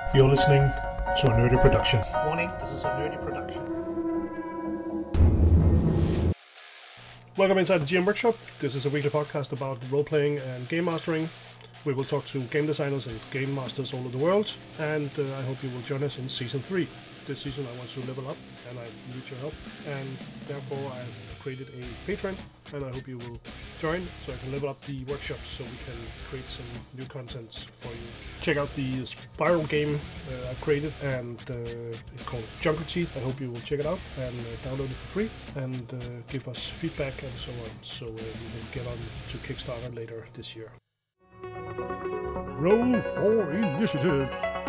You're listening to a nerdy production. Warning, this is a nerdy production. Welcome inside the GM Workshop. This is a weekly podcast about role-playing and game mastering. We will talk to game designers and game masters all over the world, and I hope you will join us in Season 3. This season I want to level up, and I need your help, and therefore I have created a Patreon, and I hope you will join so I can level up the workshop so we can create some new contents for you. Check out the Spiral game I've created, and it's called Jungle Teeth. I hope you will check it out and download it for free, and give us feedback and so on, so we will get on to Kickstarter later this year. Roll for initiative.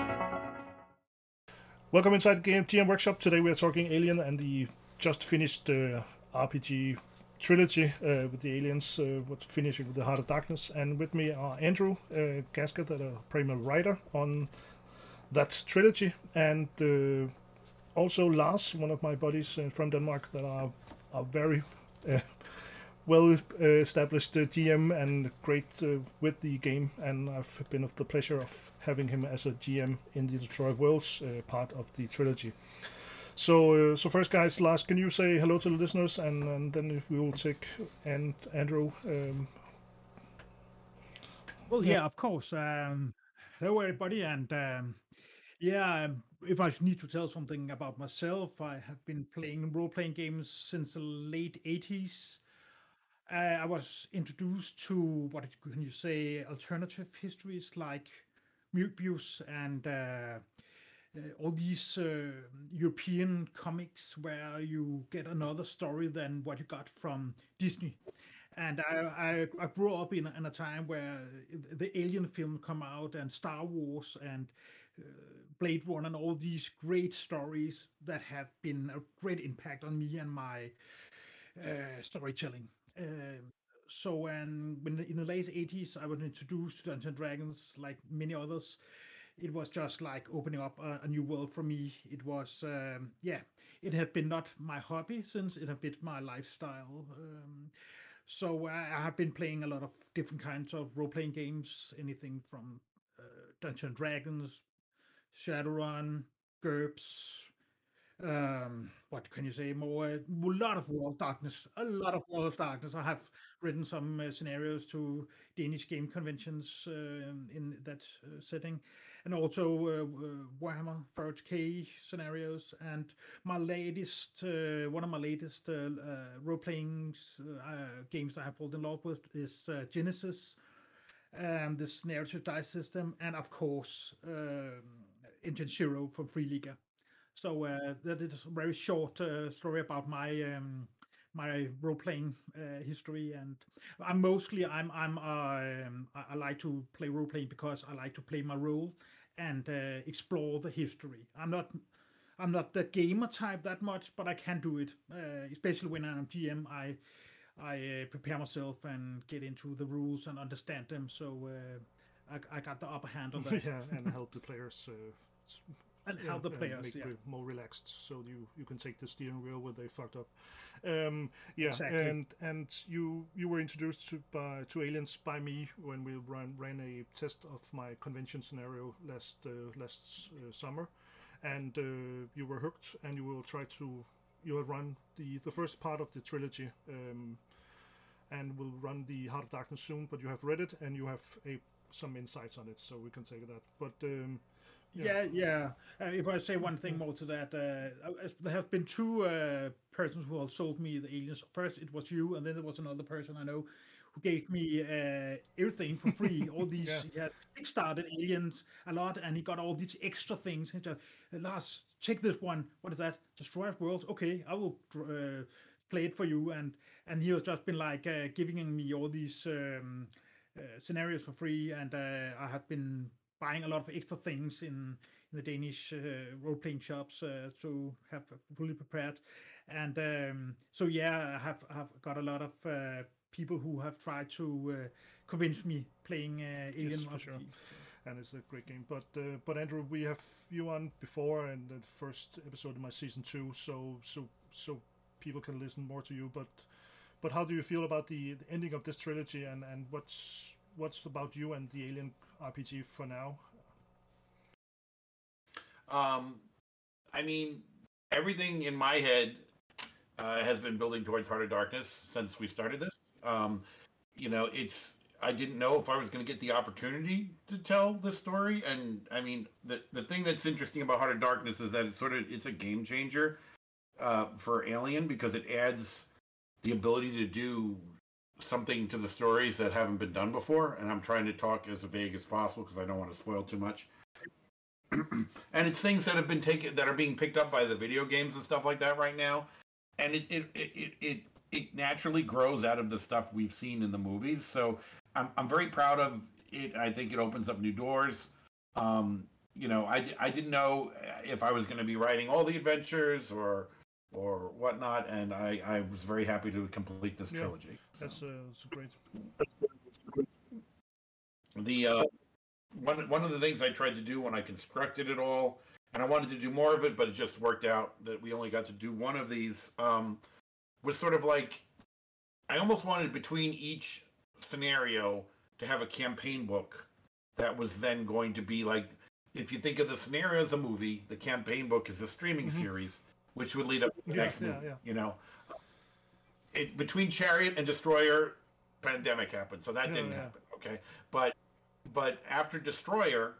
Welcome inside the GM Workshop. Today we are talking Alien and the just finished RPG trilogy with the aliens, finishing with the Heart of Darkness. And with me are Andrew Gasket, a primary writer on that trilogy, and also Lars, one of my buddies from Denmark that are very well established GM and great with the game, and I've been of the pleasure of having him as a GM in the Detroit Worlds part of the trilogy. So first, guys, Lars, can you say hello to the listeners, and then we will take Andrew. Well, yeah, of course. Hello, everybody, and if I need to tell something about myself, I have been playing role-playing games since the late '80s. I was introduced to what can you say alternative histories like Möbius and all these European comics where you get another story than what you got from Disney. And I grew up in a time where the Alien film come out and Star Wars and uh, Blade Runner and all these great stories that have been a great impact on me and my storytelling. And when in the late '80s I was introduced to Dungeons and Dragons, like many others, it was just like opening up a new world for me. It was it had been not my hobby since it had been my lifestyle. So I have been playing a lot of different kinds of role-playing games, anything from Dungeons and Dragons, Shadowrun, GURPS, what can you say more? A lot of World of Darkness, a lot of World of Darkness. I have written some scenarios to Danish game conventions in that setting, and also Warhammer 40K scenarios. And my latest, one of my latest role-playing games I have fallen in love with is Genesis, this narrative dice system, and of course Engine Zero from Free Liga. So that is a very short story about my role playing history, and I like to play role playing because I like to play my role and explore the history. I'm not the gamer type that much, but I can do it. Especially when I'm GM, I prepare myself and get into the rules and understand them. So I got the upper hand on that. Yeah, and help the players. And help the players, make yeah. more relaxed, so you can take the steering wheel when they fucked up. Exactly. And you were introduced to aliens by me when we ran a test of my convention scenario last summer, and you were hooked, and you have run the first part of the trilogy, and will run the Heart of Darkness soon. But you have read it, and you have some insights on it, so we can take that. But Yeah. If I say one thing more to that, there have been two persons who have sold me the aliens. First, it was you, and then there was another person I know who gave me everything for free. All these, Yeah. he had kickstarted aliens a lot, and he got all these extra things. He just, Lars, take this one. What is that? Destroy World. Okay, I will play it for you. And he has just been like giving me all these scenarios for free, and I have been buying a lot of extra things in the Danish role-playing shops to have fully prepared. And so yeah, I have got a lot of people who have tried to convince me playing Yes, Alien for sure. RPG. So. And it's a great game. But Andrew, we have you on before in the first episode of my season 2, so people can listen more to you. But how do you feel about the ending of this trilogy, and what's about you and the Alien RPG for now? I mean, everything in my head has been building towards Heart of Darkness since we started this. You know, I didn't know if I was going to get the opportunity to tell the story, and I mean, the thing that's interesting about Heart of Darkness is that it's a game changer for Alien, because it adds the ability to do something to the stories that haven't been done before. And I'm trying to talk as vague as possible because I don't want to spoil too much. And it's things that are being picked up by the video games and stuff like that right now, and it naturally grows out of the stuff we've seen in the movies. So I'm very proud of it. I think it opens up new doors. You know, I didn't know if I was going to be writing all the adventures or whatnot, and I was very happy to complete this trilogy. That's great. The one of the things I tried to do when I constructed it all, and I wanted to do more of it, but it just worked out that we only got to do one of these, was sort of like, I almost wanted between each scenario to have a campaign book that was then going to be like, if you think of the scenario as a movie, the campaign book is a streaming series, which would lead up to the next movie. You know, between Chariot and Destroyer, pandemic happened, so that didn't happen. Okay, but after Destroyer,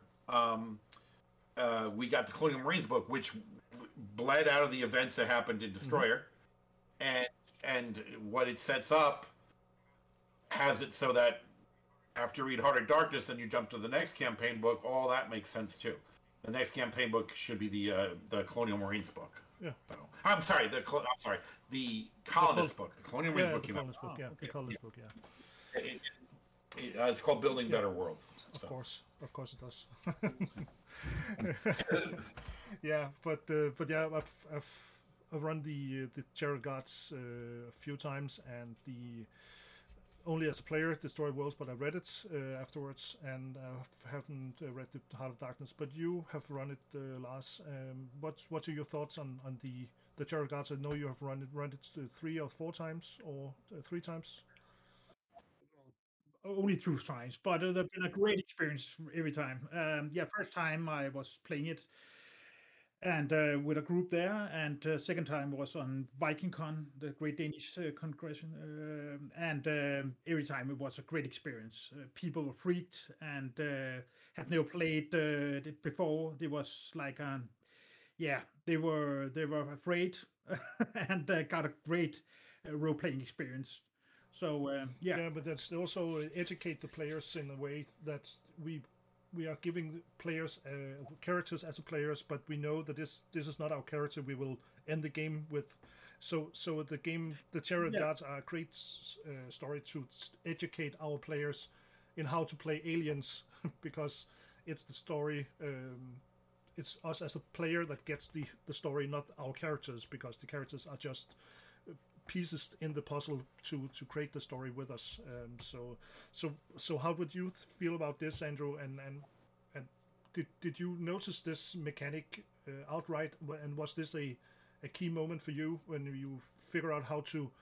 we got the Colonial Marines book, which bled out of the events that happened in Destroyer, and what it sets up has it so that after you read Heart of Darkness and you jump to the next campaign book, all that makes sense too. The next campaign book should be the Colonial Marines book. Yeah. So, I'm sorry, the Colonist book. The Colonial Marines book. The Colonist book. The Colonist book. Yeah. It's called Building Better Worlds. So. Of course it does. Yeah, but yeah, I've run the Chariot Gods a few times, and only as a player, Destroy Worlds, but I read it afterwards, and I haven't read the Heart of Darkness. But you have run it, Lars. What are your thoughts on the Chariot Gods? I know you have run it 3 or 4 times, or 3 times. Only 2 times, but they've been a great experience every time. First time I was playing it, and with a group there, and second time was on VikingCon, the Great Danish Congress, and every time it was a great experience. People were freaked and had never played it before. They was like, they were afraid and got a great role playing experience. So but that's also educate the players in a way that we are giving players characters as players, but we know that this is not our character we will end the game with. So the Chariot Gods are a great story to educate our players in how to play aliens, because it's the story. It's us as a player that gets the story, not our characters, because the characters are just pieces in the puzzle to create the story with us. So how would you feel about this, Andrew? And did you notice this mechanic outright? And was this a key moment for you when you figure out how to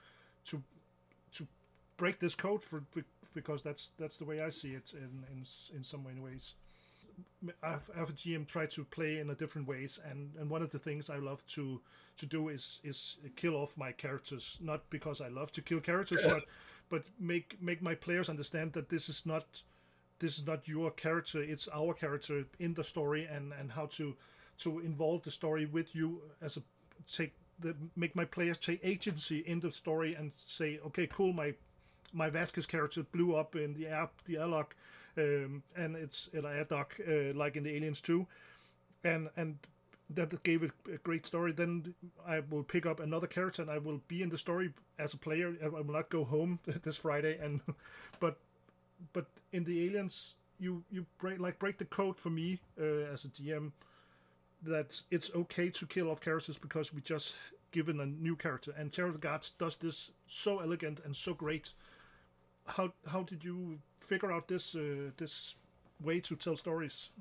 break this code? Because that's the way I see it in some ways. I've a GM try to play in a different ways, and one of the things I love to do is kill off my characters, not because I love to kill characters, but make my players understand that this is not your character, it's our character in the story, and how to involve the story with you as make my players take agency in the story and say, okay, cool, my Vasquez character blew up in the airlock, and it's an air dock, like in the Aliens 2, and that gave it a great story. Then I will pick up another character and I will be in the story as a player. I will not go home this Friday, but in the Aliens, you break the code for me as a GM, that it's okay to kill off characters because we just given a new character, and Chariot Gods does this so elegant and so great. How did you figure out this way to tell stories?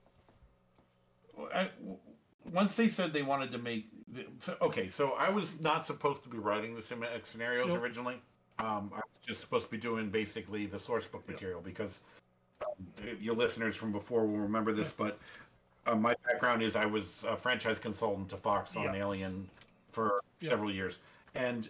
Once they said they wanted to make so I was not supposed to be writing the cinematic scenarios originally. I was just supposed to be doing basically the source book material, because your listeners from before will remember this, but my background is I was a franchise consultant to Fox on Alien for several years, and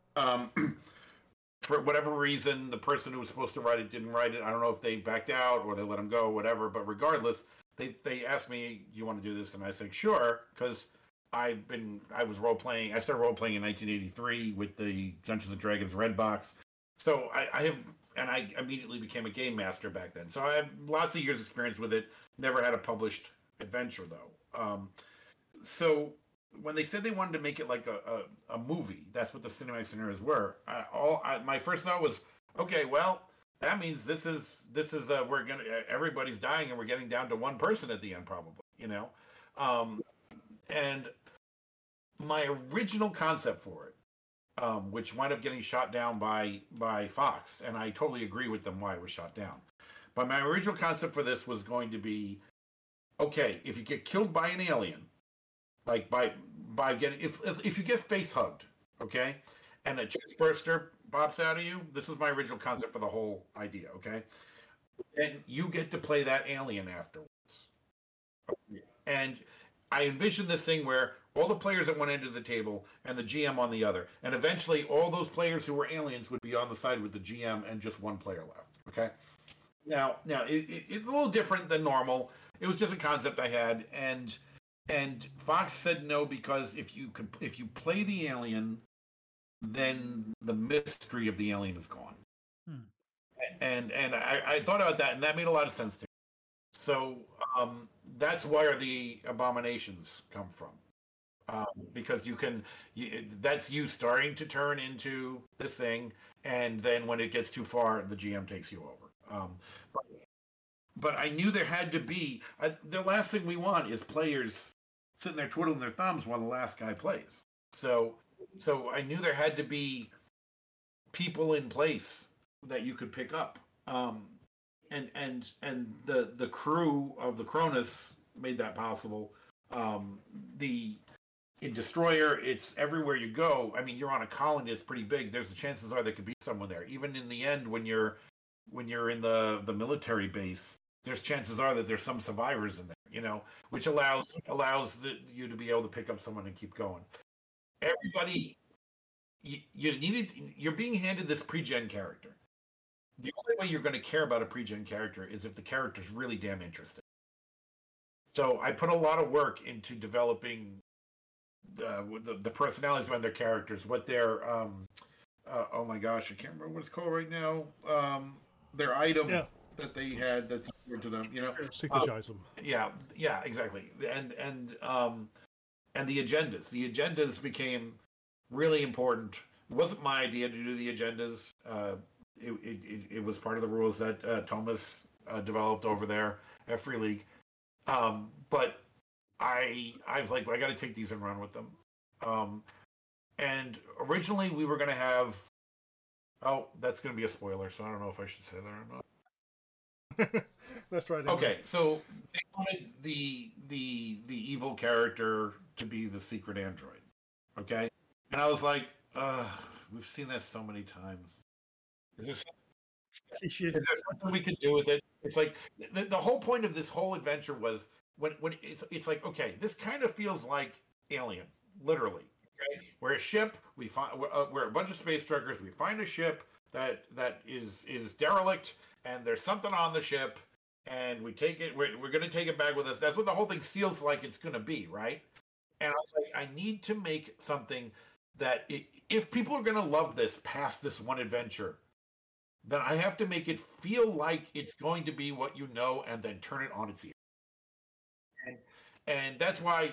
for whatever reason, the person who was supposed to write it didn't write it. I don't know if they backed out or they let him go, whatever. But regardless, they asked me, "Do you want to do this?" And I said, "Sure," because I was role playing. I started role playing in 1983 with the Dungeons and Dragons Red Box. So I immediately became a game master back then. So I had lots of years experience with it. Never had a published adventure though. So when they said they wanted to make it like a movie, that's what the cinematic scenarios were. My first thought was, okay, well, that means this is everybody's dying and we're getting down to one person at the end, probably, and my original concept for it, which wound up getting shot down by Fox, and I totally agree with them why it was shot down. But my original concept for this was going to be, okay, if you get killed by an alien, like by getting if you get face hugged, okay, and a chest burster pops out of you, this was my original concept for the whole idea, okay, and you get to play that alien afterwards, and I envisioned this thing where all the players at one end of the table and the GM on the other, and eventually all those players who were aliens would be on the side with the GM and just one player left. Okay. Now it's a little different than normal. It was just a concept I had, and Fox said no because if you play the alien, then the mystery of the alien is gone. And I thought about that, and that made a lot of sense to me. So that's where the abominations come from. Because that's you starting to turn into this thing, and then when it gets too far, the GM takes you over. But I knew there had to be the last thing we want is players sitting there twiddling their thumbs while the last guy plays. So I knew there had to be people in place that you could pick up. And the crew of the Cronus made that possible. In Destroyer, it's everywhere you go. I mean, you're on a colony that's pretty big. There's the chances are there could be someone there. Even in the end, when you're in the military base, there's chances are that there's some survivors in there. Which allows you to be able to pick up someone and keep going. Everybody, you're being handed this pre-gen character. The only way you're going to care about a pre-gen character is if the character's really damn interesting. So I put a lot of work into developing the personalities behind their characters, what their oh my gosh, I can't remember what it's called right now. Their item that they had that's important to them, signature item. Yeah, exactly. And the agendas. The agendas became really important. It wasn't my idea to do the agendas. It was part of the rules that Thomas developed over there at Free League. But I was like, I got to take these and run with them. And originally we were going to have. Oh, that's going to be a spoiler, so I don't know if I should say that or not. That's right. Okay, so they wanted the evil character to be the secret android. Okay, and I was like, we've seen that so many times. Is there something we could do with it? It's like the whole point of this whole adventure was when it's like, okay, this kind of feels like Alien, literally. Okay, we're a ship. We're a bunch of space truckers. We find a ship that is derelict, and there's something on the ship, and we take it. We're going to take it back with us. That's what the whole thing feels like it's going to be, right? And I was like, I need to make something that if people are going to love this past this one adventure, then I have to make it feel like it's going to be what you know, and then turn it on its ear. And that's why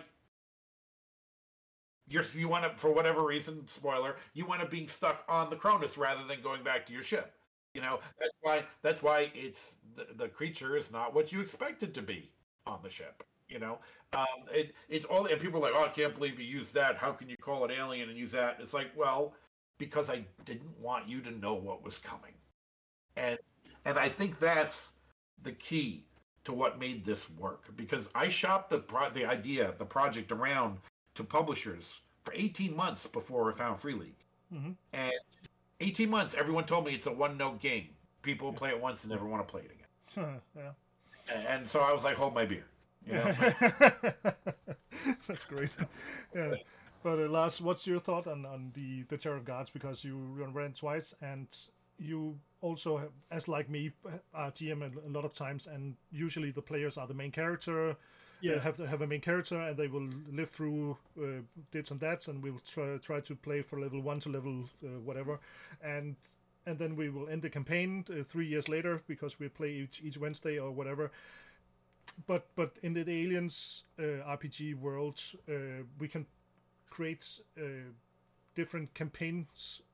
you wind up, for whatever reason, spoiler, you wind up being stuck on the Cronus rather than going back to your ship. That's why it's the creature is not what you expect it to be on the ship. It's all, and people are like, oh, I can't believe you used that. How can you call it Alien and use that? It's like, well, because I didn't want you to know what was coming. And I think that's the key to what made this work, because I shopped the project around to publishers for 18 months before I found Free League. Mm-hmm. And 18 months, everyone told me it's a one-note game. People play it once and never want to play it again. Yeah. And so I was like, hold my beer. You know? That's great. Yeah. But Lars, what's your thought on the Terror of Gods? Because you ran twice, and you also, as like me, are GM a lot of times, and usually the players are the main character. Yeah. Have a main character, and they will live through dits and dats, and we will try to play for level 1 to level whatever, and then we will end the campaign 3 years later because we play each Wednesday or whatever. But in the Aliens RPG world, we can create different campaigns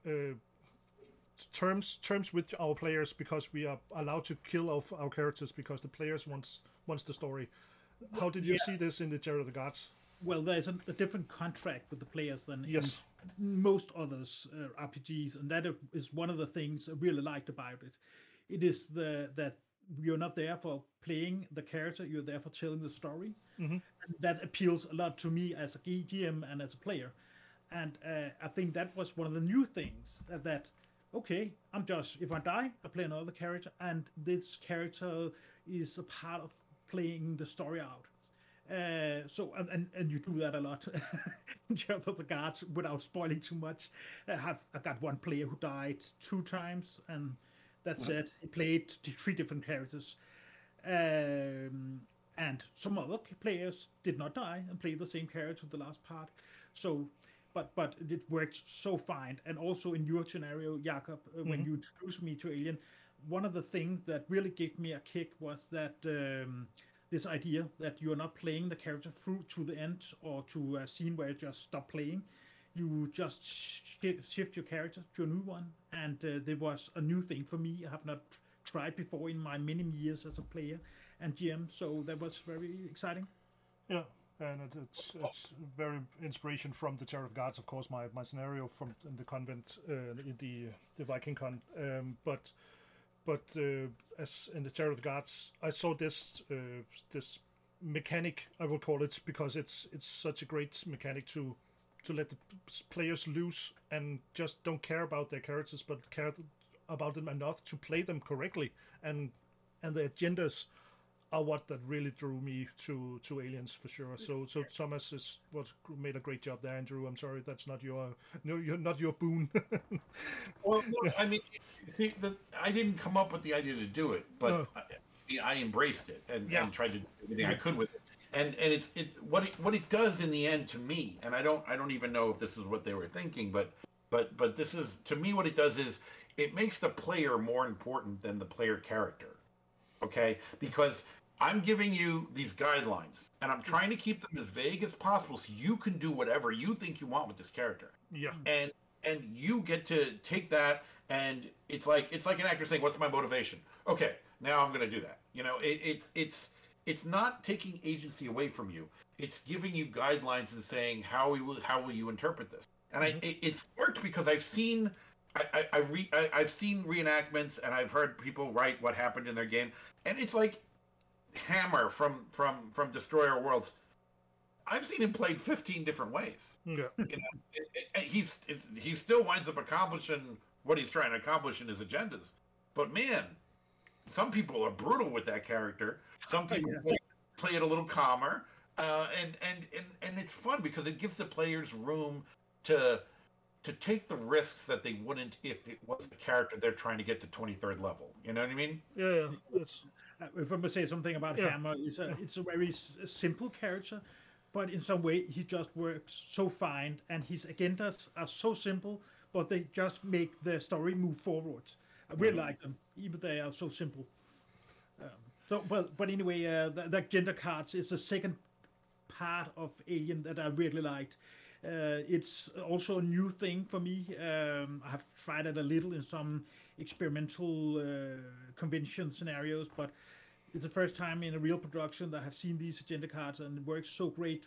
terms with our players, because we are allowed to kill our characters because the players wants the story. How did you see this in the Terror of the Gods? Well, there's a different contract with the players than Yes. in most others RPGs, and that is one of the things I really liked about it. It is that you're not there for playing the character; you're there for telling the story. And that appeals a lot to me as a GM and as a player. And I think that was one of the new things that okay, if I die, I play another character, and this character is a part of playing the story out. So and you do that a lot in terms of the Gods without spoiling too much. I got one player who died 2 times, and that's it. He played 3 different characters, and some other players did not die and played the same character the last part. So, but it worked so fine. And also in your scenario, Jakob, when you introduced me to Alien, one of the things that really gave me a kick was that this idea that you're not playing the character through to the end or to a scene where you just stop playing. You just shift your character to a new one, and there was a new thing for me. I have not tried before in my many years as a player and GM, so that was very exciting. Yeah, and it's very inspiration from the Terror of Gods, of course. My scenario from in the convent in the Viking Con, but as in the Terror of Gods, I saw this mechanic, I will call it, because it's such a great mechanic to let the players loose and just don't care about their characters, but care about them enough to play them correctly, and the agendas are what that really drew me to Aliens for sure. So Thomas made a great job there. Andrew, I'm sorry, that's not your boon. Well, no, I mean, I didn't come up with the idea to do it, but I embraced it and tried to do everything I could with it. And what it does in the end to me, and I don't even know if this is what they were thinking, but this is, to me, what it does is it makes the player more important than the player character. Okay, because I'm giving you these guidelines, and I'm trying to keep them as vague as possible, so you can do whatever you think you want with this character. Yeah, and you get to take that, and it's like an actor saying, "What's my motivation?" Okay, now I'm going to do that. You know, it's not taking agency away from you. It's giving you guidelines and saying how will you interpret this. And it's worked because I've seen reenactments, and I've heard people write what happened in their game, and it's like Hammer from Destroyer Worlds. I've seen him played 15 different ways. Yeah, you know, and he still winds up accomplishing what he's trying to accomplish in his agendas. But man, some people are brutal with that character. Some people play it a little calmer, and it's fun because it gives the players room to take the risks that they wouldn't if it was the character they're trying to get to 23rd level. You know what I mean? Yeah. It's if I must say something about Hammer, it's a very simple character, but in some way he just works so fine, and his agendas are so simple, but they just make the story move forward. I really like them, even they are so simple. But anyway, the agenda cards is the second part of Alien that I really liked. It's also a new thing for me. I have tried it a little in some experimental convention scenarios, but it's the first time in a real production that I have seen these agenda cards, and it works so great.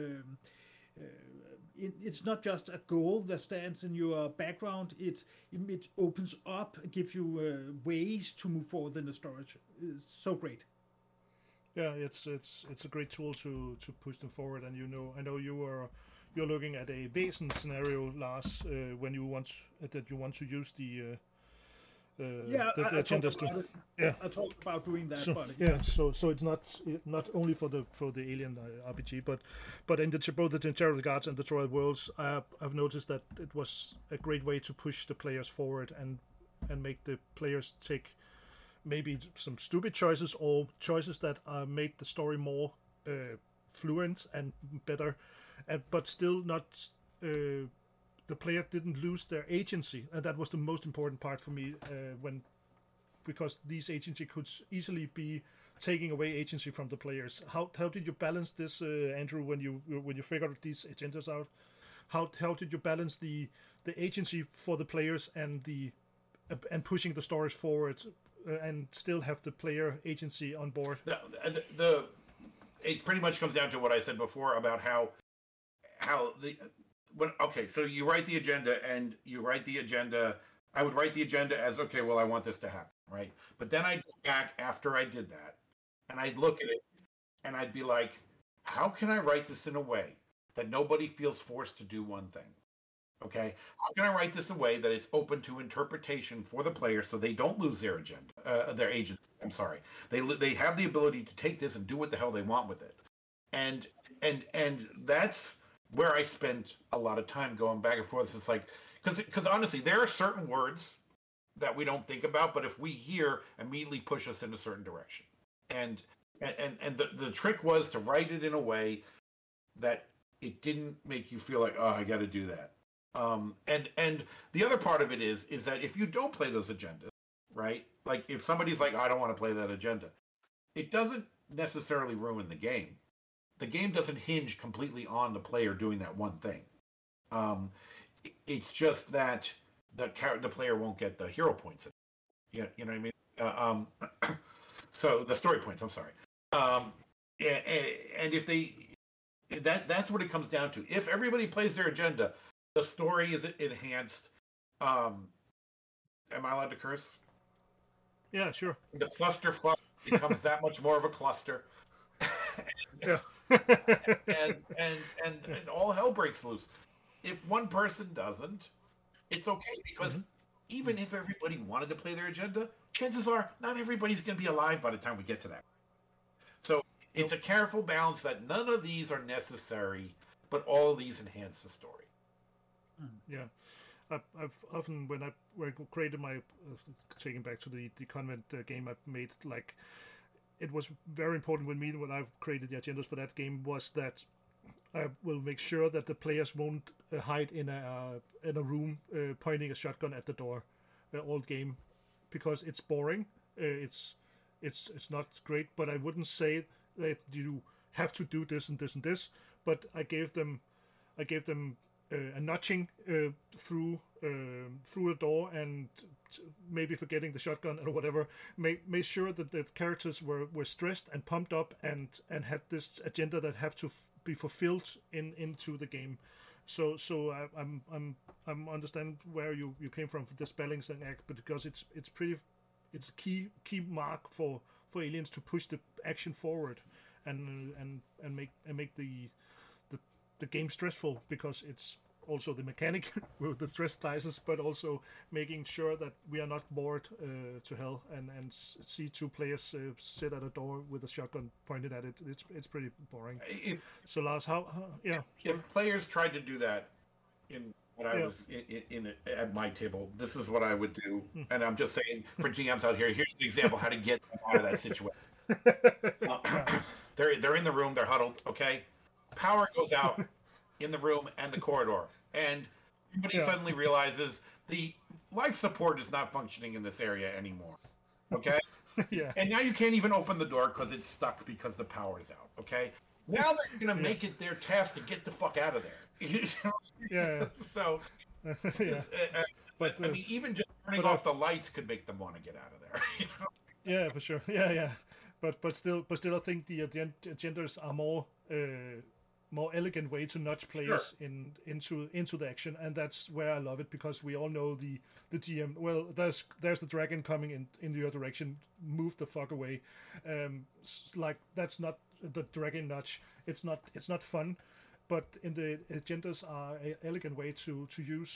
It's not just a goal that stands in your background. It opens up, gives you ways to move forward in the storage. It's so great. Yeah, it's a great tool to push them forward. And I know you're looking at a Vaesen scenario, Lars, when you want to use Yeah, the I talked agendas. about it. Yeah. I talked about doing that, So but yeah, so it's not only for the Alien RPG, but in both the Terror Guards and the Troy Worlds, I've noticed that it was a great way to push the players forward and make the players take maybe some stupid choices or choices that made the story more fluent and better, but still not. The player didn't lose their agency, and that was the most important part for me because these agency could easily be taking away agency from the players. How did you balance this, Andrew, when you figured these agendas out? How did you balance the agency for the players and pushing the stories forward and still have the player agency on board? It pretty much comes down to what I said before about how so you write the agenda and you write the agenda. I would write the agenda as, okay, well, I want this to happen, right? But then I'd go back after I did that and I'd look at it and I'd be like, how can I write this in a way that nobody feels forced to do one thing? Okay, how can I write this in a way that it's open to interpretation for the player so they don't lose their agenda, their agency? I'm sorry, they have the ability to take this and do what the hell they want with it, and that's where I spent a lot of time going back and forth. It's like, because honestly, there are certain words that we don't think about, but if we hear, immediately push us in a certain direction. And the trick was to write it in a way that it didn't make you feel like, oh, I got to do that. And the other part of it is that if you don't play those agendas, right? Like if somebody's like, I don't want to play that agenda, it doesn't necessarily ruin the game. The game doesn't hinge completely on the player doing that one thing. It's just that the player won't get the hero points. You know what I mean? So the story points. I'm sorry. And if that's what it comes down to. If everybody plays their agenda, the story is enhanced. Am I allowed to curse? Yeah, sure. The clusterfuck becomes that much more of a cluster. Yeah. and all hell breaks loose. If one person doesn't, it's okay because even if everybody wanted to play their agenda, chances are not everybody's going to be alive by the time we get to that. So it's a careful balance that none of these are necessary, but all of these enhance the story. Yeah. I've often, when I created my, taking back to the convent game I made, like, it was very important with me when I created the agendas for that game was that I will make sure that the players won't hide in a room pointing a shotgun at the door all game, because it's boring. It's not great, but I wouldn't say that you have to do this and this and this. But I gave them a notching through a door, and maybe forgetting the shotgun or whatever, made sure that the characters were stressed and pumped up and had this agenda that have to be fulfilled into the game. So I'm understand where you came from for this balancing act, but because it's a key mark for Aliens to push the action forward and make the game stressful, because it's also the mechanic with the stress dices, but also making sure that we are not bored to hell and see two players sit at a door with a shotgun pointed at it. It's pretty boring. So Lars, how yeah. Sorry. If players tried to do that in when I was in at my table, this is what I would do. And I'm just saying for GMs out here, here's an example how to get them out of that situation. They're in the room, they're huddled. Okay, power goes out in the room and the corridor, and everybody suddenly realizes the life support is not functioning in this area anymore. Okay. Yeah. And now you can't even open the door because it's stuck because the power's out. Okay. Now they're gonna make it their task to get the fuck out of there. Yeah. So, but I mean, even just turning off the lights could make them want to get out of there. You know? Yeah, for sure. Yeah. But still, I think the agendas are more elegant way to nudge players into the action, and that's where I love it, because we all know the GM. Well, there's the dragon coming in your direction. Move the fuck away. Like, that's not the dragon nudge. It's not fun, but in the agendas are an elegant way to use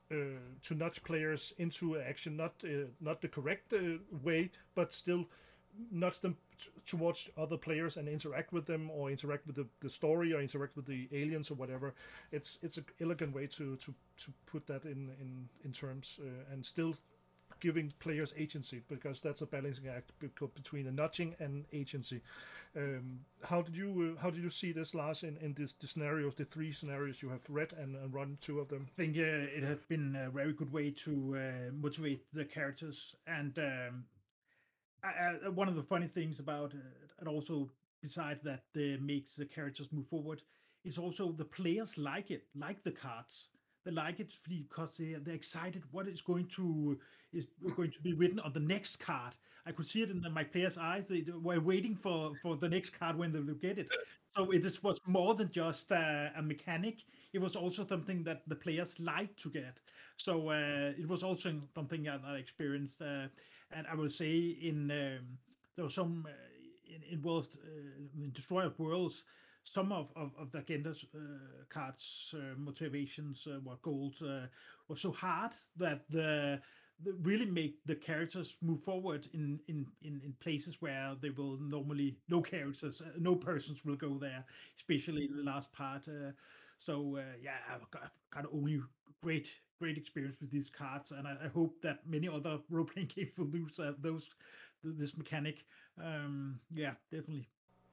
to nudge players into action, not the correct way, but still nudge them towards other players and interact with them, or interact with the story, or interact with the aliens or whatever. It's an elegant way to put that in terms, and still giving players agency, because that's a balancing act between the nudging and agency. How did you see this, Lars, in the scenarios, the 3 scenarios you have read and run 2 of them? I think it has been a very good way to motivate the characters, and one of the funny things about it, and also besides that makes the characters move forward, is also the players like the cards. They like it because they're excited what is going to be written on the next card. I could see it in my players' eyes. They were waiting for the next card when they will get it. So was more than just a mechanic. It was also something that the players liked to get. So it was also something that I experienced. And I will say there was some involved in Destroyer of Worlds. Some of the agenda's cards motivations goals were so hard that the really make the characters move forward in places where they will normally no characters, no persons will go there, especially in the last part. Yeah, I've got only great experience with these cards, and I hope that many other role playing games will use this mechanic. Yeah, definitely.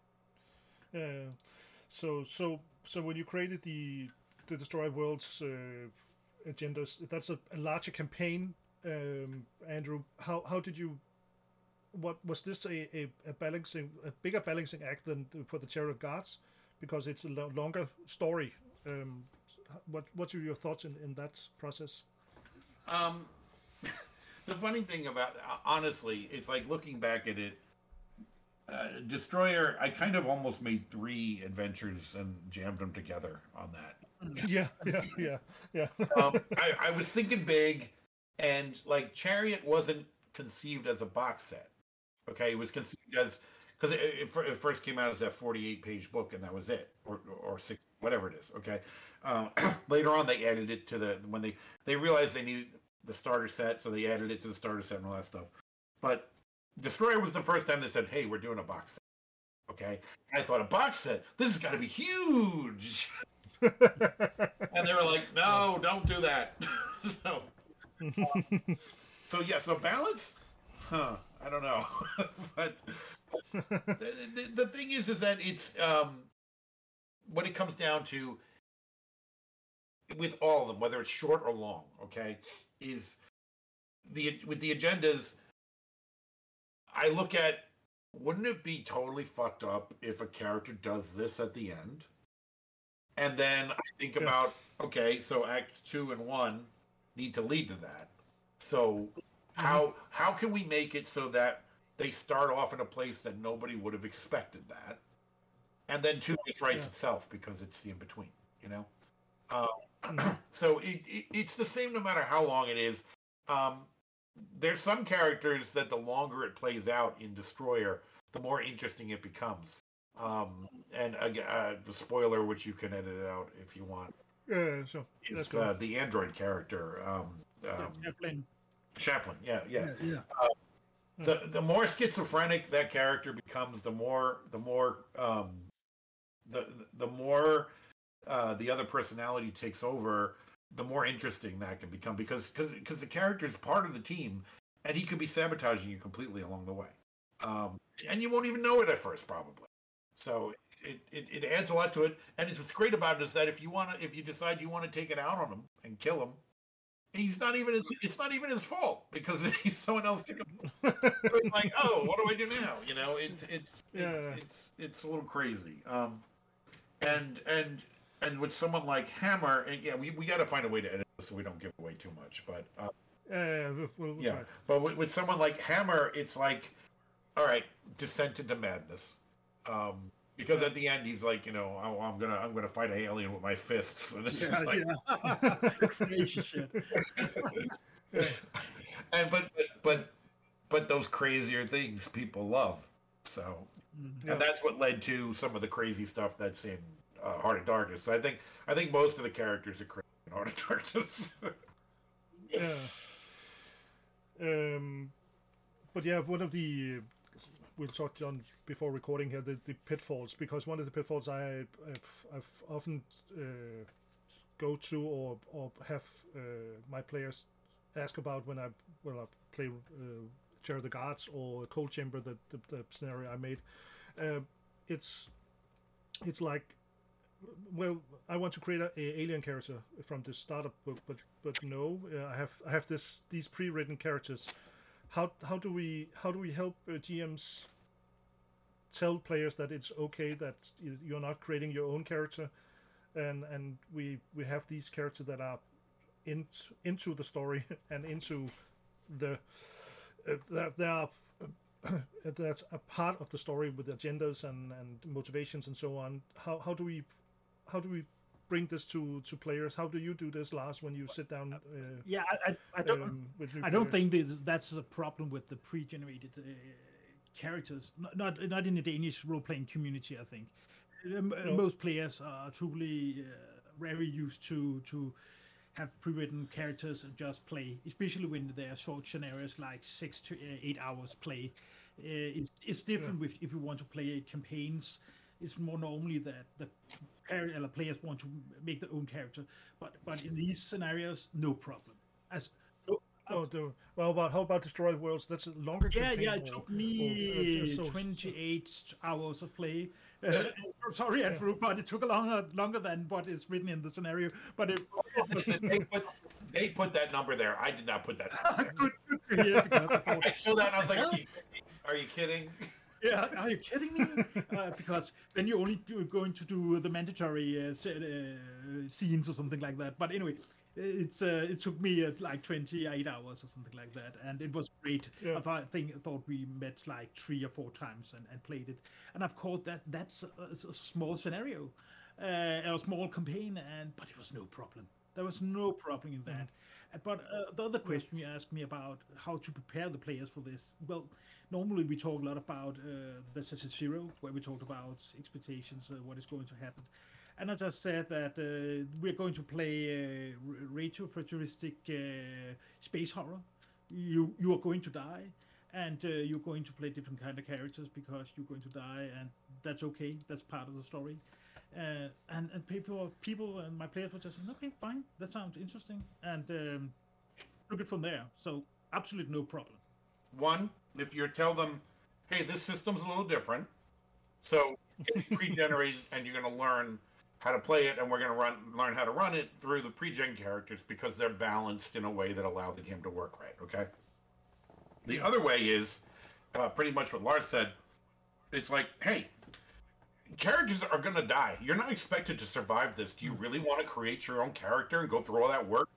So when you created the Destroy Worlds agendas, that's a larger campaign. Andrew, how did you? What was this a bigger balancing act than for the Chariot of Gods, because it's a longer story? What are your thoughts in that process? The funny thing about, honestly, it's like looking back at it. Destroyer, I kind of almost made 3 adventures and jammed them together on that. Yeah. I was thinking big, and like Chariot wasn't conceived as a box set. Okay, it was conceived as, because it first came out as that 48-page book, and that was it, or 6, whatever it is. Okay, later on they added it to when they realized they needed the starter set, so they added it to the starter set and all that stuff. But Destroyer was the first time they said, "Hey, we're doing a box set." Okay, and I thought, a box set? This has got to be huge. And they were like, "No, don't do that." So balance? I don't know. But the thing is that it's what it comes down to with all of them, whether it's short or long. Okay, is with the agendas. I look at, wouldn't it be totally fucked up if a character does this at the end? And then I think about, okay, so Act 2 and 1 need to lead to that. So how can we make it so that they start off in a place that nobody would have expected that? And then 2 just writes itself because it's the in-between, you know? So it's the same no matter how long it is. There's some characters that the longer it plays out in Destroyer, the more interesting it becomes. And the spoiler, which you can edit out if you want. So is the android character, Chaplin. Yeah. The more schizophrenic that character becomes, the more the other personality takes over, the more interesting that can become, because the character is part of the team, and he could be sabotaging you completely along the way, and you won't even know it at first, probably. So it adds a lot to it, and what's great about it is that if you decide you want to take it out on him and kill him, it's not even his fault, because someone else took him. So it's like, oh, what do I do now? You know, it's a little crazy. And with someone like Hammer, and we got to find a way to edit this so we don't give away too much. But we'll try. But with someone like Hammer, it's like, all right, descent into madness. Because at the end he's like, you know, I'm gonna fight an alien with my fists, and it's just like, crazy shit. And but those crazier things people love. So, and that's what led to some of the crazy stuff that's in Heart of Darkness. So I think most of the characters are crazy in Heart of Darkness. But yeah, one of the we'll talk on before recording here the pitfalls, because one of the pitfalls I've often go to or have my players ask about when I play Chair of the Guards or Cold Chamber, the scenario I made. It's like, well, I want to create a alien character from the startup, but no, I have these pre-written characters. How do we help GMs tell players that it's okay that you're not creating your own character, and we have these characters that are into the story and into the that's a part of the story with agendas and motivations and so on. How do we bring this to players? How do you do this, Lars, when you sit down? I don't think that's a problem with the pre-generated characters. Not in the Danish role-playing community. I think most players are truly very used to have pre-written characters and just play, especially when they are short scenarios like 6 to 8 hours play. It's different if you want to play campaigns. It's more normally that the players want to make their own character, but in these scenarios, no problem. How about Destroyed Worlds? That's a longer campaign. Yeah, it took me 28 hours of play. Sorry, Andrew, but it took longer than what is written in the scenario. But they put that number there. I did not put that number there. Good to hear, because I saw that and I was like, are you kidding? Yeah, are you kidding me? Because then you're only going to do the mandatory scenes or something like that. But anyway, it took me like 28 hours or something like that, and it was great. Yeah. I thought we met like 3 or 4 times and played it. And of course that's a small scenario, a small campaign, but it was no problem. There was no problem in that. But the other question you asked me about how to prepare the players for this. Well, normally we talk a lot about the Session Zero, where we talked about expectations, what is going to happen. And I just said that we're going to play retro-futuristic space horror. You are going to die, and you're going to play different kind of characters because you're going to die, and that's okay. That's part of the story. And people and my players were just saying, okay, fine, that sounds interesting, and took it from there. So absolutely no problem. One, if you tell them, hey, this system's a little different, so it's pre-generated, and you're going to learn how to play it, and we're going to learn how to run it through the pre-gen characters because they're balanced in a way that allows the game to work right. Okay. The other way is pretty much what Lars said. It's like, hey, characters are going to die. You're not expected to survive this. Do you really want to create your own character and go through all that work?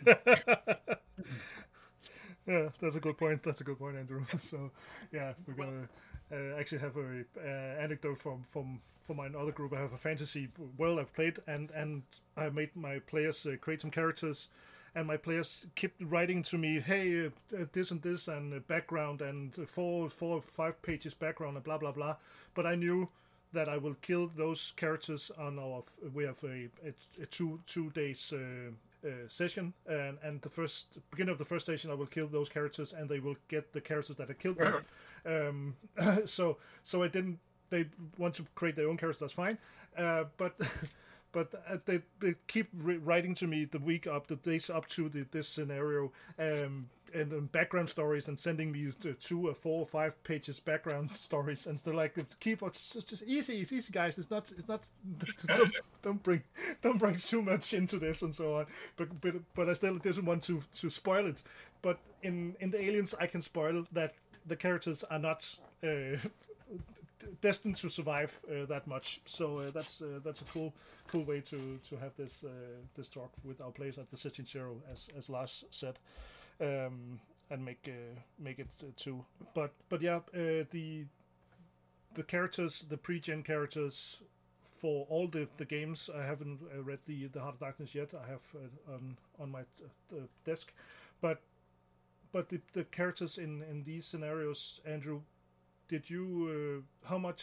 Yeah, that's a good point. That's a good point, Andrew. So, yeah, we're going to actually have a anecdote from my other group. I have a fantasy world I've played, and I made my players create some characters, and my players kept writing to me, hey, this and this, and background, and 4 or 5 pages background, and blah, blah, blah. But I knew that I will kill those characters on we have a 2 days session, and the beginning of the first session I will kill those characters, and they will get the characters that I killed them. So I didn't. They want to create their own characters. That's fine, but they keep writing to me the days up to this scenario, and background stories, and sending me 2 or 4 or 5 pages background stories, and they're like, keep it's just easy, guys. It's not don't bring too much into this and so on. But I still didn't want to spoil it. But in the Aliens, I can spoil that the characters are not destined to survive that much. So that's a cool way to have this talk with our players at the Session Zero, as Lars said. And make it too. But yeah, the characters, the pre-gen characters for all the games. I haven't read the Heart of Darkness yet. I have on my desk, but the characters in these scenarios, Andrew, did you how much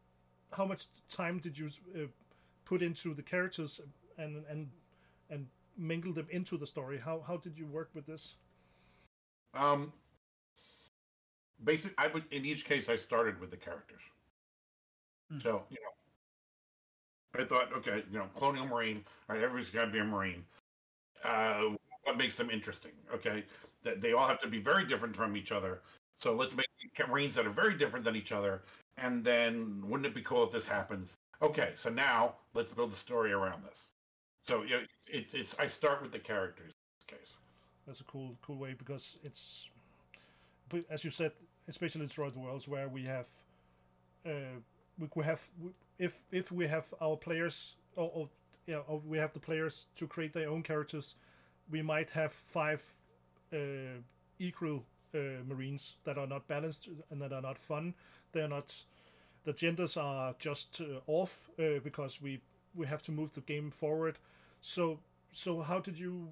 time did you put into the characters and mingle them into the story? How did you work with this? Basically, I would in each case I started with the characters. So I thought, okay, Colonial Marine. All right, everybody's got to be a Marine. What makes them interesting? Okay, that they all have to be very different from each other. So let's make Marines that are very different than each other. And then, wouldn't it be cool if this happens? Okay, so now let's build the story around this. So it's I start with the characters in this case. That's a cool way, because it's, as you said, especially throughout the worlds where we have, if we have our players, or we have the players to create their own characters, we might have 5 equal Marines that are not balanced and that are not fun. They're not. The genders are just off because we have to move the game forward. So how did you?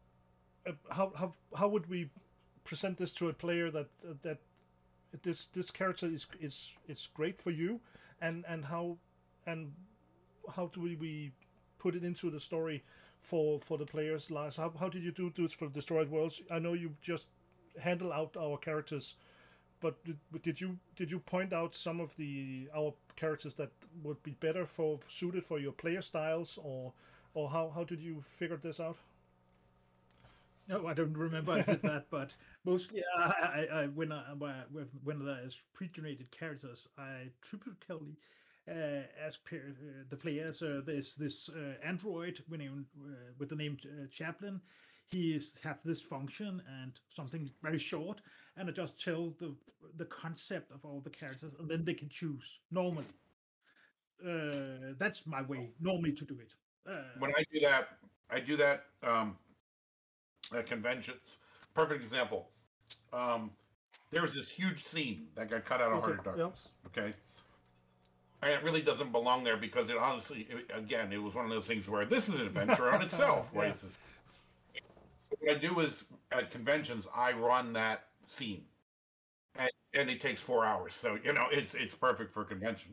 How would we present this to a player that this character is great for you, and how do we put it into the story for the players, Lars? How did you do this for Destroyed Worlds? I know you just handle out our characters, but did you point out some of our characters that would be better suited for your player styles, or how did you figure this out? No, I don't remember I did that, but mostly when there's pre-generated characters, I typically ask the players. There's this android with the name Chaplin. He have this function and something very short, and I just tell the concept of all the characters, and then they can choose. Normally, that's my way normally to do it. When I do that at conventions. Perfect example. There was this huge scene that got cut out of Heart of Darkness. Yep. Okay. And it really doesn't belong there because it honestly, it was one of those things where this is an adventure on itself. Yeah. What I do is at conventions, I run that scene, and it takes 4 hours. So it's perfect for convention.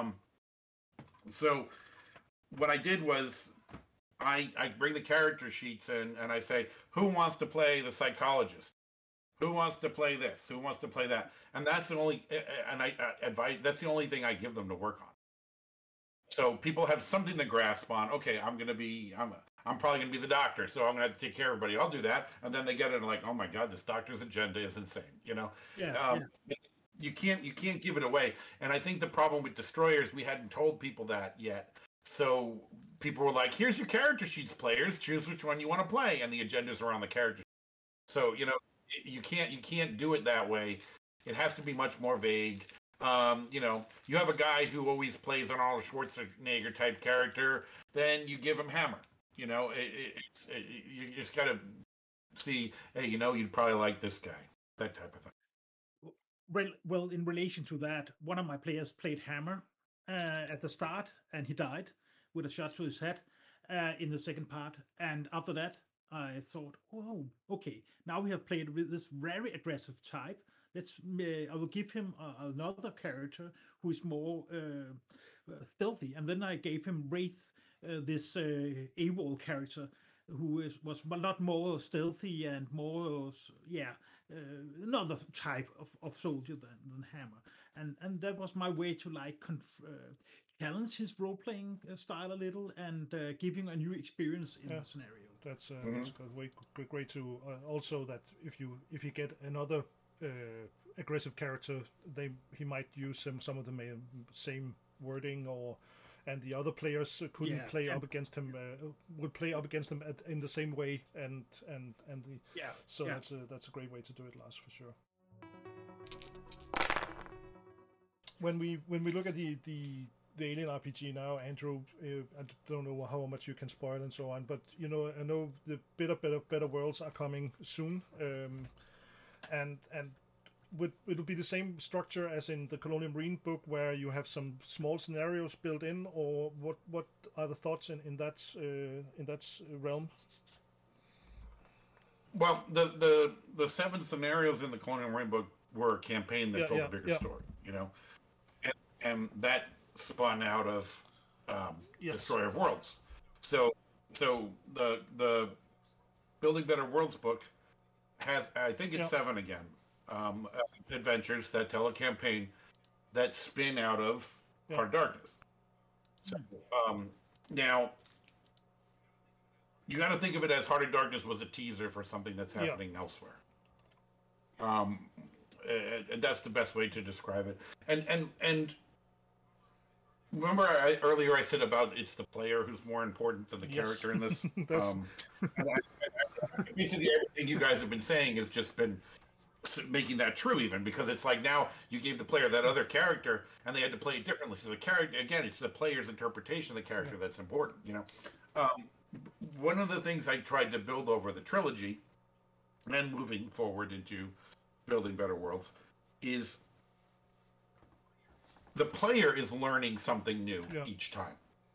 So what I did was I bring the character sheets in and I say, who wants to play the psychologist? Who wants to play this? Who wants to play that? And that's the only, and I advise, that's the only thing I give them to work on. So people have something to grasp on. Okay, I'm probably going to be the doctor, so I'm going to have to take care of everybody. I'll do that. And then they get it like, oh my God, this doctor's agenda is insane. Yeah. You can't give it away. And I think the problem with Destroyers, we hadn't told people that yet. So people were like, here's your character sheets, players. Choose which one you want to play. And the agendas are on the character. So, you can't do it that way. It has to be much more vague. You have a guy who always plays an Arnold Schwarzenegger type character, then you give him Hammer. You just got to see, hey, you'd probably like this guy, that type of thing. Well, in relation to that, one of my players played Hammer at the start, and he died with a shot to his head in the second part. And after that, I thought, oh, okay, now we have played with this very aggressive type. I will give him another character who is more stealthy. And then I gave him Wraith, this AWOL character, who was a lot more stealthy and more, another type of soldier than Hammer. And that was my way to challenge his role-playing style a little and give him a new experience in the scenario. That's a great way to also that if you get another aggressive character, he might use some of the same wording, and the other players couldn't play up against him. Would play up against him in the same way, that's a great way to do it, Lars, for sure. When we look at the Alien RPG now, Andrew, I don't know how much you can spoil and so on, but I know the better worlds are coming soon, and it'll be the same structure as in the Colonial Marine book, where you have some small scenarios built in, or what are the thoughts in that realm? Well, the 7 scenarios in the Colonial Marine book were a campaign that told a bigger story, and that spun out of Destroyer of Worlds. So so the Building Better Worlds book has, I think it's 7 again, adventures that tell a campaign that spin out of Heart of Darkness. So now you got to think of it as Heart of Darkness was a teaser for something that's happening elsewhere. And that's the best way to describe it. And remember earlier I said about it's the player who's more important than the character in this. Basically, everything you guys have been saying has just been making that true, even because it's like now you gave the player that other character and they had to play it differently. So the character, again, it's the player's interpretation of the character that's important. One of the things I tried to build over the trilogy and moving forward into Building Better Worlds is the player is learning something new each time.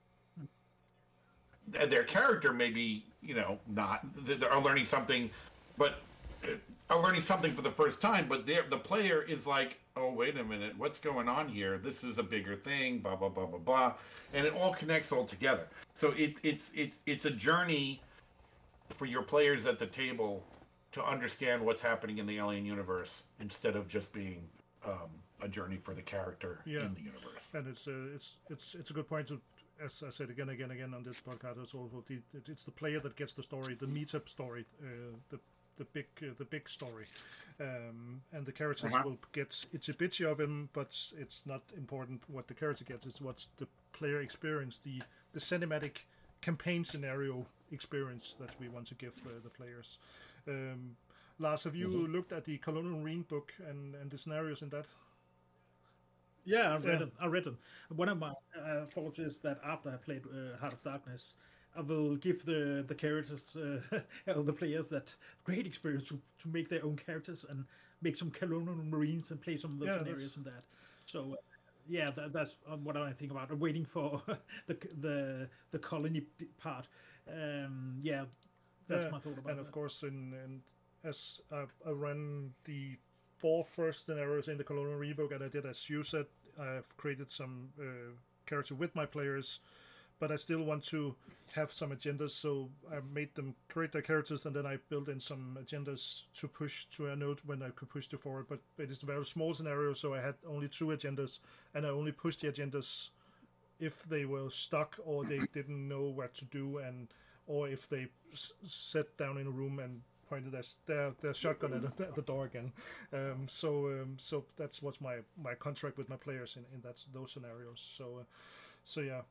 Their character may be, not, they're learning something, but are learning something for the first time, but the player is like, oh, wait a minute, what's going on here? This is a bigger thing, blah, blah, blah, blah, blah. And it all connects all together. So it's a journey for your players at the table to understand what's happening in the Alien universe instead of just being a journey for the character in the universe. And it's a good point to, as I said again on this podcast, it's the player that gets the story, the meetup story, the big story, and the characters will get itsy bitsy of him, but it's not important what the character gets. It's what's the player experience, the cinematic campaign scenario experience that we want to give the players. Lars, have you looked at the Colonial Marine book and the scenarios in that? Yeah, I read it. One of my thoughts is that after I played Heart of Darkness, I will give the characters, the players, that great experience to make their own characters and make some Colonial Marines and play some of the scenarios in that. So, that's what I think about. I'm waiting for the colony part. That's my thought about it. And of course, as I ran the 4 first scenarios in the Colonial Marine book, and I did as you said, I've created some character with my players, but I still want to have some agendas, so I made them create their characters, and then I built in some agendas to push to a node when I could push it forward. But it is a very small scenario, so I had only 2 agendas, and I only pushed the agendas if they were stuck or they didn't know what to do, or if they sat down in a room and pointed their shotgun at the door again. So that's what's my contract with my players in those scenarios. So yeah.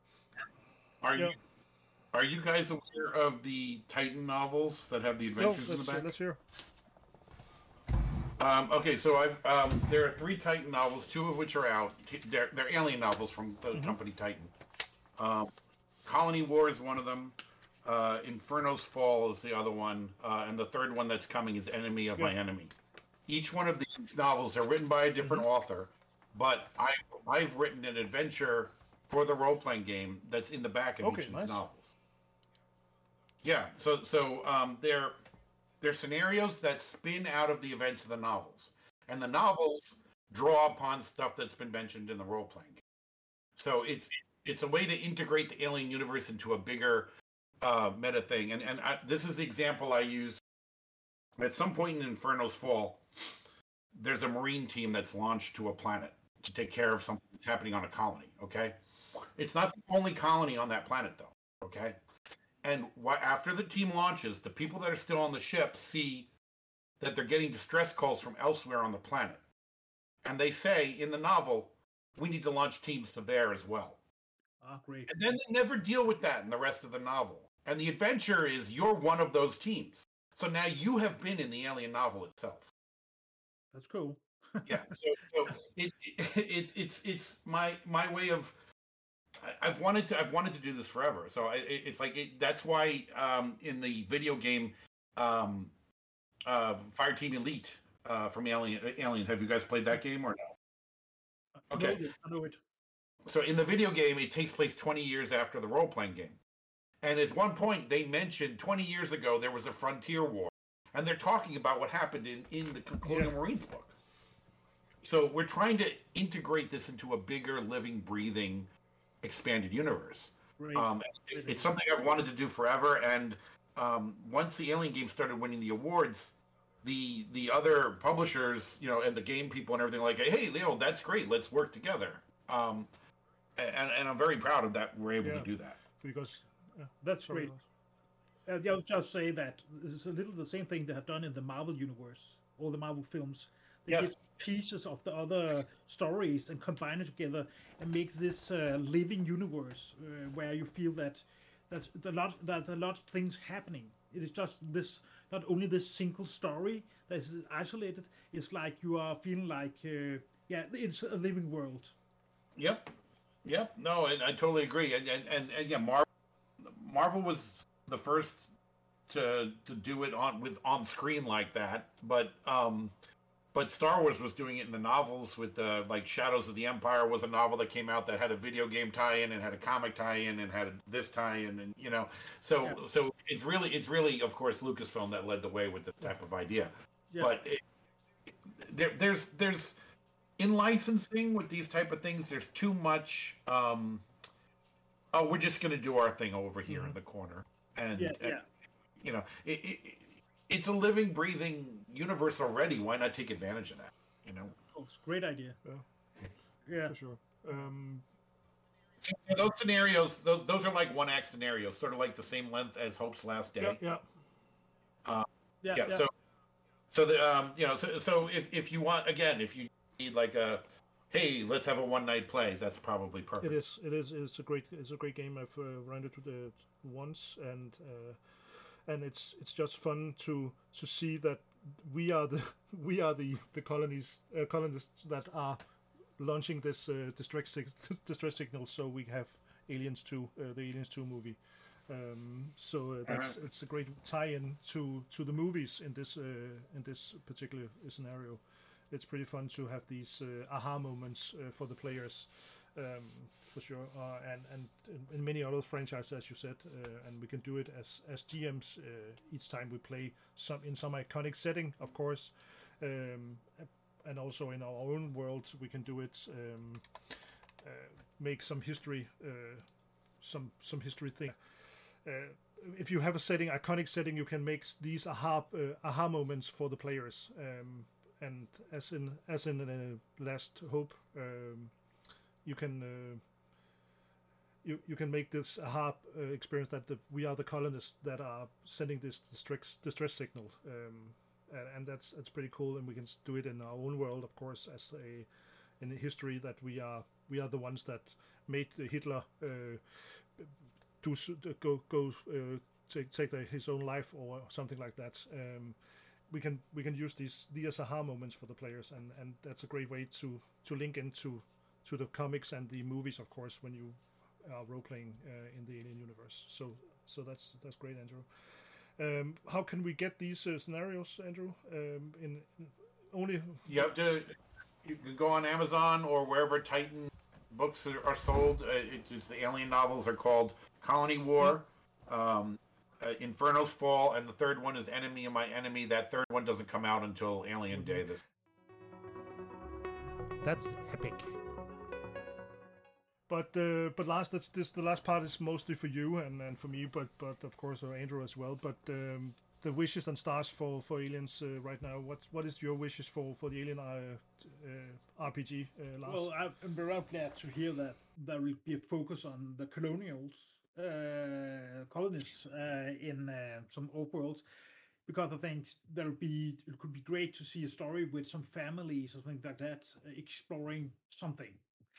Are you guys aware of the Titan novels that have the adventures in the back? Let's hear. Okay, so there are 3 Titan novels, 2 of which are out. They're alien novels from the company Titan. Colony War is one of them. Inferno's Fall is the other one, and the third one that's coming is Enemy of My Enemy. Each one of these novels are written by a different author, but I've written an adventure for the role-playing game that's in the back of each of these novels. Yeah, so they're scenarios that spin out of the events of the novels, and the novels draw upon stuff that's been mentioned in the role-playing game. So it's a way to integrate the Alien universe into a bigger meta thing, and this is the example I use. At some point in Inferno's Fall, there's a Marine team that's launched to a planet to take care of something that's happening on a colony. Okay, it's not the only colony on that planet, though. Okay, and after the team launches, the people that are still on the ship see that they're getting distress calls from elsewhere on the planet, and they say in the novel, "We need to launch teams to there as well." Great. And then they never deal with that in the rest of the novel. And the adventure is you're one of those teams. So now you have been in the Alien novel itself. That's cool. Yeah. So it's my way of. I've wanted to do this forever. So it's like that's why in the video game, Fireteam Elite from Alien. Have you guys played that game or no? Okay. I know it. So in the video game, it takes place 20 years after the role-playing game. And at one point, they mentioned 20 years ago, there was a frontier war. And they're talking about what happened in the Colonial Marines book. So we're trying to integrate this into a bigger, living, breathing, expanded universe. Great. It's something I've wanted to do forever. And once the Alien game started winning the awards, the other publishers, and the game people and everything, like, hey, that's great. Let's work together. And I'm very proud of that. We're able to do that because that's great. I'll just say that it's a little the same thing they have done in the Marvel universe, all the Marvel films. They get pieces of the other stories and combine it together and make this living universe where you feel that there's a lot of things happening. It is just this, not only this single story that is isolated. It's like you are feeling like it's a living world. Yep. No, and I totally agree. And yeah, Marvel was the first to do it on screen like that, but Star Wars was doing it in the novels with like Shadows of the Empire was a novel that came out that had a video game tie-in and had a comic tie-in and had this tie-in, and so it's really of course Lucasfilm that led the way with this type of idea. But there's in licensing with these type of things, there's too much we're just going to do our thing over here in the corner, and it's a living, breathing universe already. Why not take advantage of that? Oh, it's a great idea. Yeah, for sure. So those scenarios, those are like one-act scenarios, sort of like the same length as Hope's Last Day. So if you want, again, if you need like hey, let's have a one-night play, that's probably perfect. It is. It's a great game. I've run it once, and it's just fun to see that we are the colonists that are launching this distress signal, so we have Aliens 2, the Aliens 2 movie. It's a great tie-in to the movies in this particular scenario. It's pretty fun to have these aha moments for the players. For sure, and in many other franchises, as you said, and we can do it as GMs each time we play in some iconic setting, of course, and also in our own world we can do it. Make some history, some history thing. If you have a iconic setting, you can make these aha moments for the players, and as in Last Hope. You can make this aha experience that we are the colonists that are sending this distress signal, and that's pretty cool. And we can do it in our own world, of course, in history that we are the ones that made Hitler take his own life or something like that. We can use these aha moments for the players, and that's a great way to link into the comics and the movies, of course, when you are role-playing in the Alien universe. So that's great, Andrew. How can we get these scenarios, Andrew? In only you can go on Amazon or wherever Titan books are sold. The Alien novels are called Colony War, Inferno's Fall, and the third one is Enemy of My Enemy. That third one doesn't come out until Alien Day. That's epic. But Lars, the last part is mostly for you and for me, but of course Andrew as well. But the wishes and stars for Aliens right now. What is your wishes for the Alien RPG, Lars? Well, I'm very glad to hear that there will be a focus on the colonists in some old worlds, because I think it could be great to see a story with some families or something like that exploring something.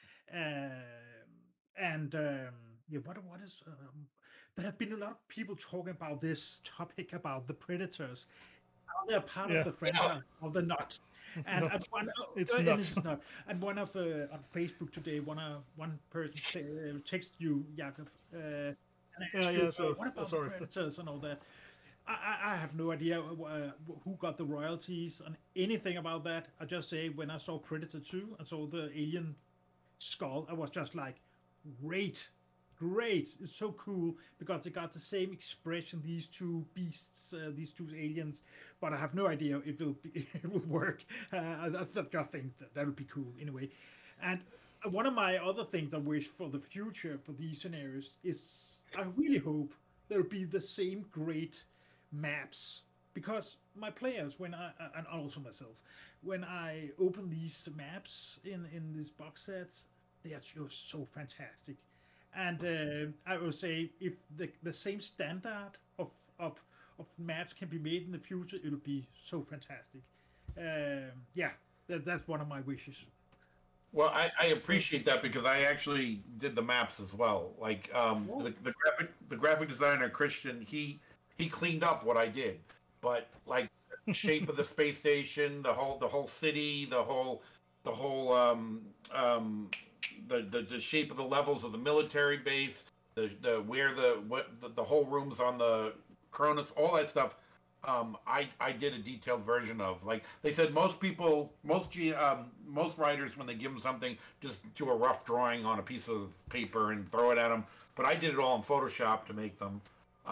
What is there have been a lot of people talking about this topic about the Predators. Are they a part of the franchise or they're not? And it's not. And one of on Facebook today, one person texted you, Jakob, and asked you, what about the Predators and all that? I have no idea who got the royalties on anything about that. I just say when I saw Predator 2, I saw the alien skull, I was just like, great, it's so cool, because they got the same expression, these two beasts, these two aliens, but I have no idea if it will work. I just think that would be cool anyway. And one of my other things I wish for the future for these scenarios is I really hope there'll be the same great maps because my players when I and also myself when I open these maps in these box sets they are just so fantastic and I will say if the same standard of of maps can be made in the future it'll be so fantastic yeah that's one of my wishes. Well, I appreciate that because I actually did the maps as well. Like Oh. the graphic designer Christian, he cleaned up what I did, but like shape of the space station, the whole city, the whole the shape of the levels of the military base, the where the whole rooms on the Cronus, all that stuff. I did a detailed version of. Like they said, most people, most writers, when they give them something, just do a rough drawing on a piece of paper and throw it at them. But I did it all in Photoshop to make them,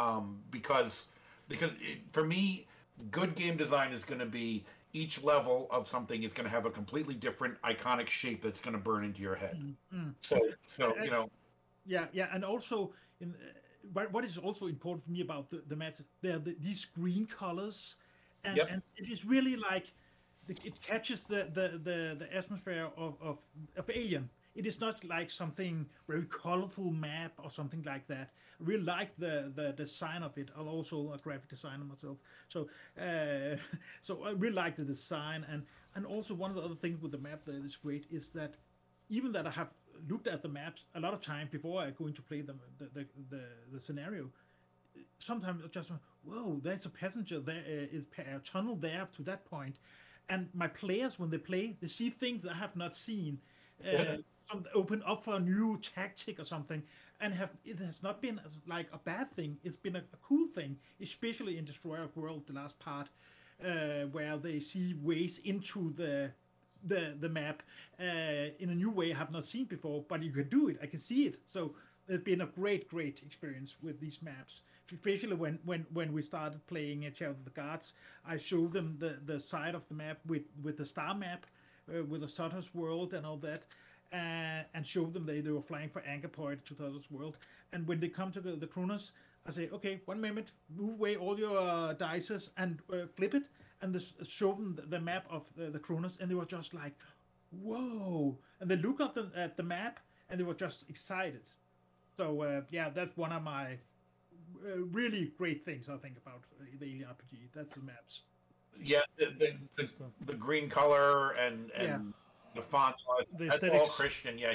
because for me, good game design is going to be each level of something is going to have a completely different iconic shape that's going to burn into your head. Mm, mm. So Uh, yeah, yeah, and also in what is also important for me about the maps, these green colors, yep. and it is really like it catches the atmosphere of Alien. It is not like something very colorful map or something like that. I really like the design of it. I'm also a graphic designer myself, so so I really like the design and also one of the other things with the map that is great is that even that I have looked at the maps a lot of time before I go into play them the scenario. Sometimes I just whoa, there's a passenger there, is a tunnel there to that point, and my players when they play, they see things I have not seen. Uh, Open up for a new tactic or something, and have it has not been like a bad thing. It's been a cool thing, especially in Destroyer World, the last part, where they see ways into the map in a new way I have not seen before, but you can do it. I can see it. So it's been a great experience with these maps. Especially when we started playing Shadow of the Gods, I showed them the side of the map with the star map, with the Sutter's world and all that, and showed them they were flying for Anchor Point to Sutter's world. And when they come to the Kronos, I say, okay, 1 minute, move away all your dices and flip it, and show them the map of the Kronos, and they were just like, whoa! And they look at the map, and they were just excited. So yeah, that's one of my really great things I think about the Alien RPG. That's the maps. Yeah, the green color and Yeah, the font, The that's all aesthetics. Christian. Yeah,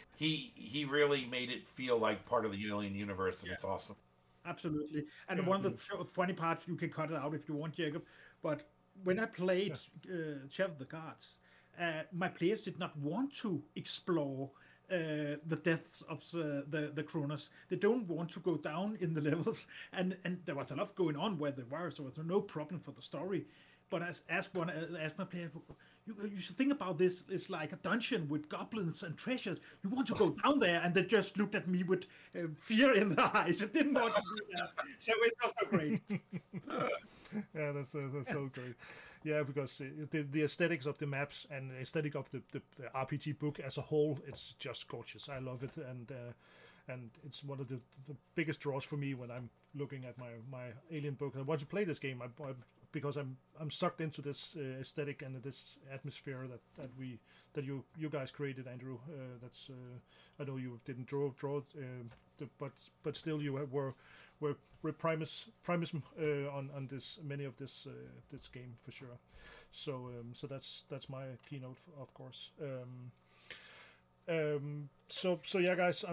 he really made it feel like part of the Alien universe, and it's awesome. absolutely. And Yeah, one of the funny parts, you can cut it out if you want, Jacob. But when I yeah. played Shadow of the Gods, my players did not want to explore the depths of the Kronos. They don't want to go down in the levels, and there was a lot going on where they were, so it was no problem for the story. But as my player, you should think about this. It's like a dungeon with goblins and treasures. You want to go down there, and they just looked at me with fear in their eyes. I didn't want to do that. So it's also great. Yeah, that's so great. Yeah, because the aesthetics of the maps and the aesthetic of the RPG book as a whole, it's just gorgeous. I love it, and it's one of the biggest draws for me when I'm looking at my Alien book. I want to play this game because I'm sucked into this aesthetic and this atmosphere that you guys created, Andrew. That's I know you didn't draw but still you were primus on this many of this game for sure. So that's my keynote, of course. So yeah, guys,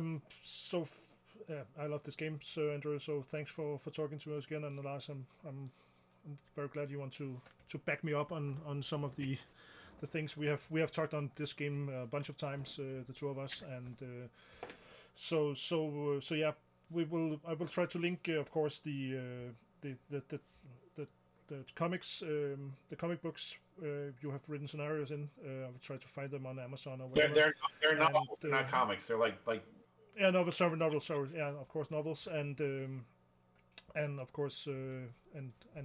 I love this game, so Andrew. So thanks for talking to us again, and Lars, I'm very glad you want to back me up on some of the things we have talked on this game a bunch of times, the two of us, and so yeah, I will try to link, of course, the comics, the comic books you have written scenarios in. I will try to find them on Amazon or whatever. They're novels, they're not comics. They're like yeah, novels. Sorry, yeah, of course, novels, and of course, and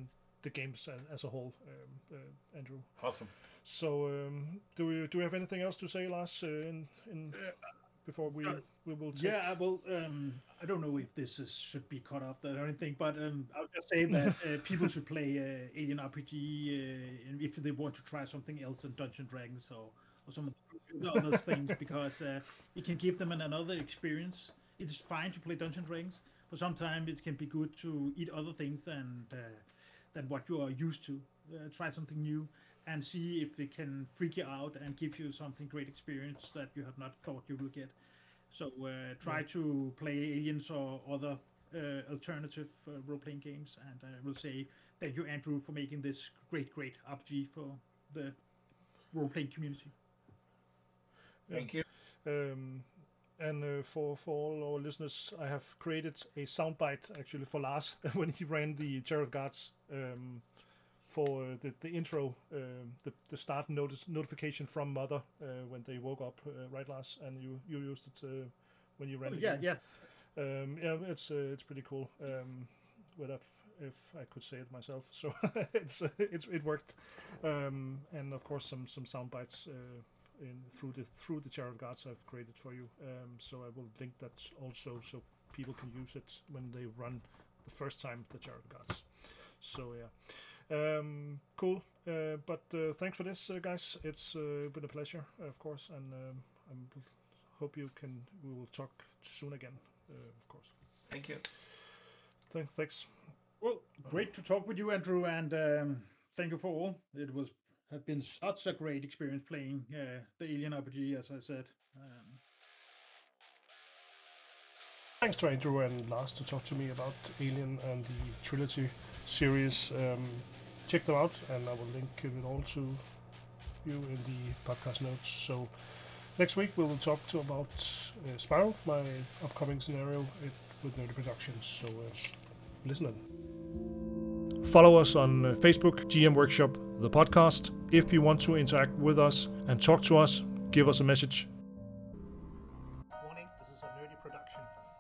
the games as a whole, Andrew. Awesome. So, do you have anything else to say, Lars? Before we will take... Yeah, well, I don't know if this should be cut off or anything, but I'll just say that people should play Alien RPG and if they want to try something else than Dungeons & Dragons or some of the other things, because it can give them another experience. It is fine to play Dungeons & Dragons, but sometimes it can be good to eat other things than what you are used to. Try something new and see if it can freak you out and give you something great experience that you have not thought you will get. So try to play Aliens or other alternative role-playing games. And I will say thank you, Andrew, for making this great RPG for the role-playing community. Thank you. And for all our listeners, I have created a soundbite actually for Lars when he ran the Chariot Guards for the intro, the start notification from Mother when they woke up, right, Lars? And you used it when you ran. Yeah. It's pretty cool. If I could say it myself, so it worked. And of course some sound bites through the Chariot Guards I've created for you. So I will link that also so people can use it when they run the first time the Chariot Guards. So yeah. Cool. But thanks for this, guys. It's been a pleasure, of course, and I hope we will talk soon again, of course. Thank you. Thanks. Well, great to talk with you, Andrew, and thank you for all. It have been such a great experience playing the Alien RPG, as I said. Thanks to Andrew and Lars to talk to me about Alien and the Trilogy series. Check them out, and I will link it all to you in the podcast notes. So next week we will talk about Spyro, my upcoming scenario with Nerdy Productions. So listen in. Follow us on Facebook, GM Workshop, the podcast. If you want to interact with us and talk to us, give us a message. Warning, this is a Nerdy Production.